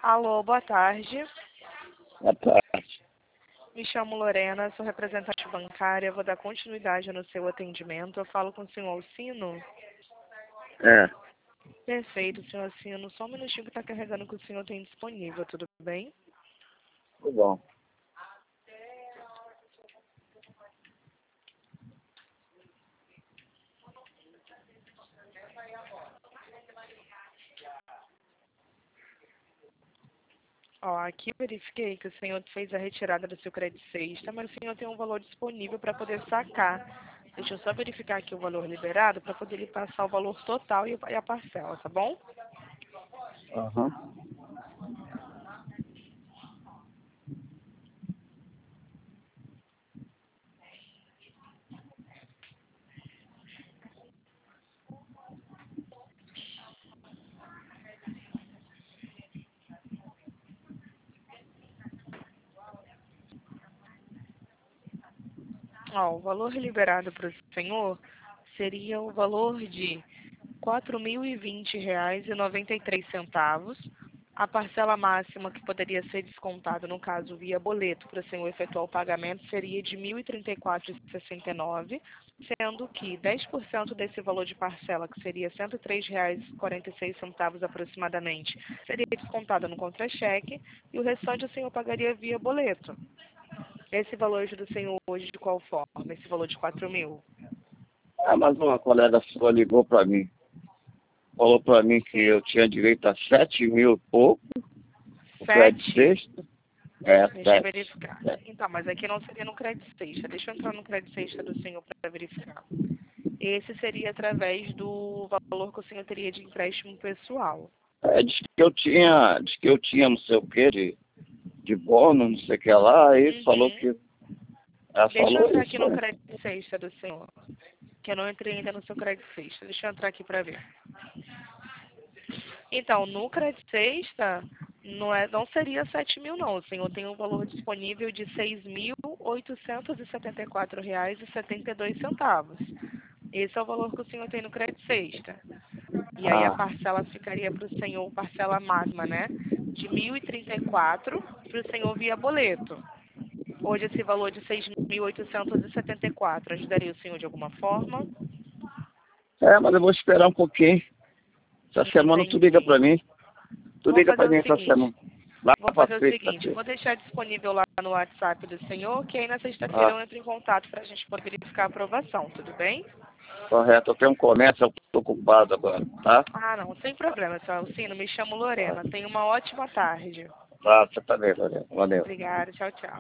Alô, boa tarde. Boa tarde. Me chamo Lorena, sou representante bancária, vou dar continuidade no seu atendimento. Eu falo com o senhor Alcino? É, Perfeito, senhor Alcino. Só um minutinho que está carregando o que o senhor tem disponível, tudo bem? tudo bom. Ó, aqui verifiquei que o senhor fez a retirada do seu crédito sexta, mas o senhor tem um valor disponível para poder sacar. Deixa eu só verificar aqui o valor liberado para poder lhe passar o valor total e a parcela, tá bom? Aham. Ó, o valor liberado para o senhor seria o valor de R$ 4.020,93. A parcela máxima que poderia ser descontada, no caso via boleto, para o senhor efetuar o pagamento, seria de R$ 1.034,69, sendo que 10% desse valor de parcela, que seria R$ 103,46 aproximadamente, seria descontada no contra-cheque e o restante o senhor pagaria via boleto. Esse valor do senhor hoje de qual forma? Esse valor de 4.000? Mas uma colega sua ligou para mim. Falou para mim que eu tinha direito a 7.000 e pouco. O crédito 7? sexta. É, Deixa eu 7. verificar. Então, mas aqui não seria no crédito sexta. Deixa eu entrar no crédito sexta do senhor para verificar. Esse seria através do valor que o senhor teria de empréstimo pessoal. Diz que eu tinha não sei o que de bônus, não sei o que lá, aí falou Uhum. que. Ela Deixa eu falou entrar aqui isso, no né? crédito sexta do senhor. Que eu não entrei ainda no seu crédito sexta. Deixa eu entrar aqui para ver. Então, no crédito sexta, não seria 7.000, não. O senhor tem um valor disponível de R$ 6.874,72. Esse é o valor que o senhor tem no crédito sexta. E aí a Ah, parcela ficaria para o senhor, parcela máxima, né? De 1.034 para o senhor via boleto. Hoje esse valor de 6.874 ajudaria o senhor de alguma forma? mas eu vou esperar um pouquinho. Essa semana tu liga Entendi. para mim. Tu Vou liga fazer para mim o essa seguinte. semana. Lá Vou para fazer o seguinte, sexta-feira. vou deixar disponível lá no WhatsApp do senhor, que aí na sexta-feira Ah, eu entro em contato para a gente poder verificar a aprovação, tudo bem? correto. Eu tenho um comércio, eu tô ocupado agora, tá? Ah, não, sem problema, senhor Alcino. Me chamo Lorena. Tenha uma ótima tarde. Tá, você tá bem, Lorena. Valeu. Obrigada, tchau, tchau.